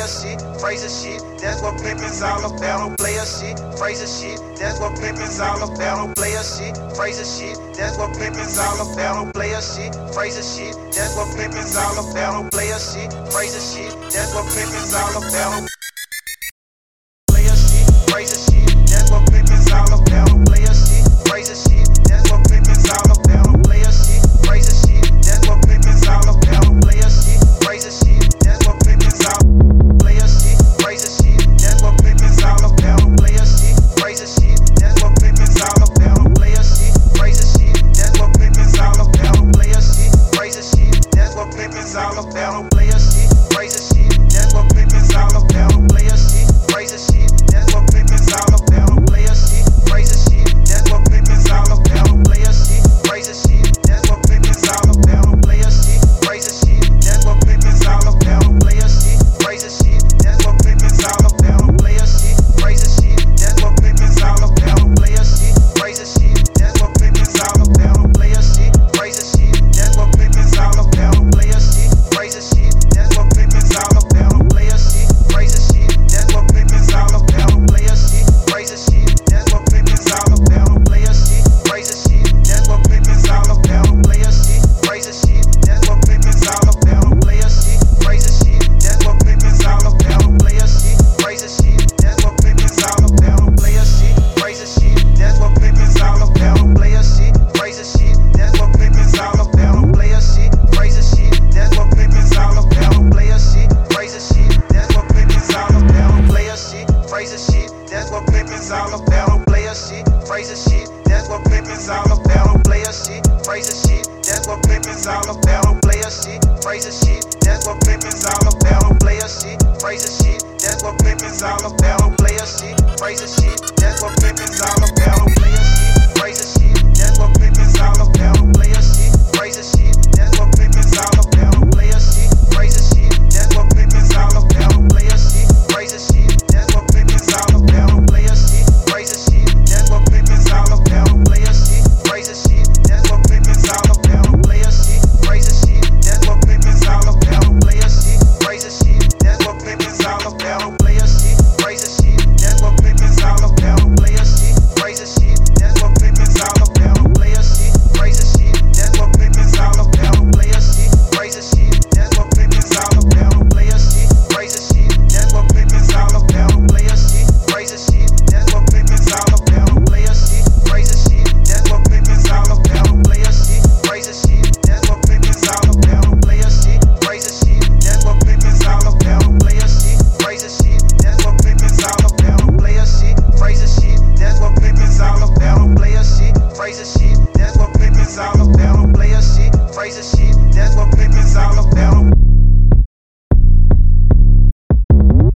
shit, Fraser shit, that's what pimpin's all about. On player shit, Fraser shit, that's what pimpin's all about. On player shit, Fraser shit, that's what pimpin's all about. On player shit, Fraser shit, that's what pimpin's all about. On player shit, Fraser shit, that's what pimpin's all about. On player shit, Fraser shit, that's what pimpin's all about. On player shit, Fraser shit, that's what pimpin's all about. On player shit, Fraser shit, that's what pimpin's all about. On player shit, Fraser shit, that's what pimpin's all. Player shit, Fraser shit, that's what pimpin's all about. On player shit, Fraser shit, that's what pimpin's all about. On player shit, Fraser shit, that's what pimpin's all about. On player shit, Fraser shit, that's what pimpin's all about. On player shit, Fraser shit, that's what pimpin's all about. On player shit, Fraser shit, that's what pimpin's all about. On player shit, Fraser shit, that's what pimpin's all about. On player shit, Fraser shit, that's what pimpin's all about. On player shit, Fraser shit, that's what pimpin's all about. On player shit, Fraser shit, that's what pimpin's all about. On player shit, Fraser shit, that's what pimpin's all about. On player shit, Fraser shit, that's what pimpin's all about. On player shit, Fraser shit, that's what pimpin's all about. On player shit, Fraser shit, that's what pimpin's all about. On player shit, Fraser shit, that's what pimpin's all about. On player shit, Fraser shit, that's what pimpin's all about. On player shit, Fraser shit, that's what pimpin's all about. On player shit, Fraser shit, that's what pimpin's all about. On player shit, Fraser shit, that's what pimpin's all about. On player shit, Fraser shit, that's what pimpin's all about. On player shit, Fraser shit, that's what pimpin's all about. On player shit, Fraser shit, that's what pimpin's all about. On player shit, Fraser shit, that's what pimpin's all about. On player shit, Fraser shit, that's what pimpin's all about. On player shit, Fraser shit, that's what pimpin's all about. On player shit, Fraser shit, that's what pimpin's all about. On player shit, Fraser shit, that's what pimpin's all about. On player shit, Fraser shit, that's what pimpin's all about. On player shit, Fraser shit, that's what pimpin's all about. On player shit, Fraser shit, that's what pimpin's